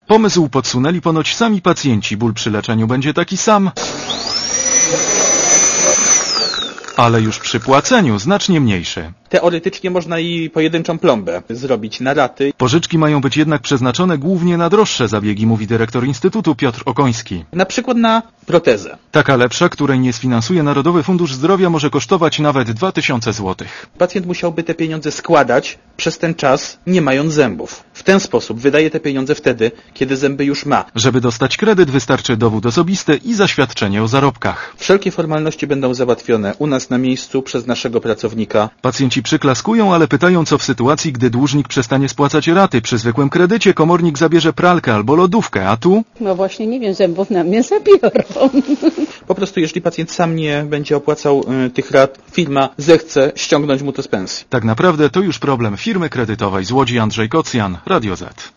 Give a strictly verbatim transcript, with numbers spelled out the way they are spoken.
Pomysł podsunęli ponoć sami pacjenci. Ból przy leczeniu będzie taki sam, ale już przy płaceniu znacznie mniejszy. Teoretycznie można i pojedynczą plombę zrobić na raty. Pożyczki mają być jednak przeznaczone głównie na droższe zabiegi, mówi dyrektor Instytutu Piotr Okoński. Na przykład na protezę. Taka lepsza, której nie sfinansuje Narodowy Fundusz Zdrowia, może kosztować nawet dwa tysiące złotych. Pacjent musiałby te pieniądze składać przez ten czas, nie mając zębów. W ten sposób wydaje te pieniądze wtedy, kiedy zęby już ma. Żeby dostać kredyt, wystarczy dowód osobisty i zaświadczenie o zarobkach. Wszelkie formalności będą załatwione u nas na miejscu przez naszego pracownika. Pacjenci przyklaskują, ale pytają, co w sytuacji, gdy dłużnik przestanie spłacać raty. Przy zwykłym kredycie komornik zabierze pralkę albo lodówkę, a tu? No właśnie, nie wiem, zębów na mnie zabiorą. Po prostu, jeżeli pacjent sam nie będzie opłacał y, tych rat, firma zechce ściągnąć mu to z pensji. Tak naprawdę to już problem firmy kredytowej. Z Łodzi Andrzej Kocjan, Radio Z.